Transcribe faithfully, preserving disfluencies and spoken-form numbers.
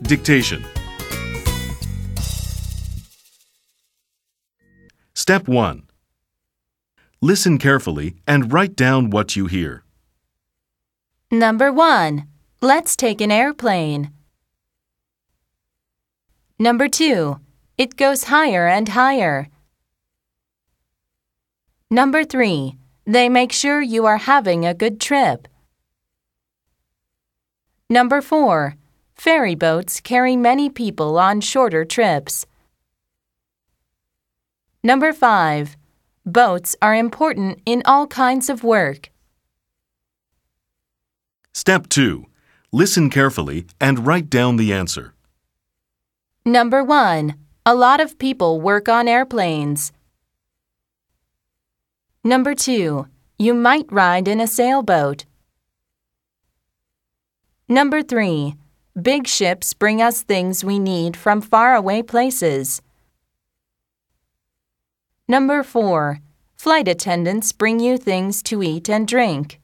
Dictation. Step one. Listen carefully and write down what you hear. Number one. Let's take an airplane. Number two. It goes higher and higher. Number three. They make sure you are having a good trip. Number four. Ferry boats carry many people on shorter trips. Number five. Boats are important in all kinds of work. Step two. Listen carefully and write down the answer. Number one. A lot of people work on airplanes. Number two. You might ride in a sailboat. Number three. Big ships bring us things we need from faraway places. Number four. Flight attendants bring you things to eat and drink.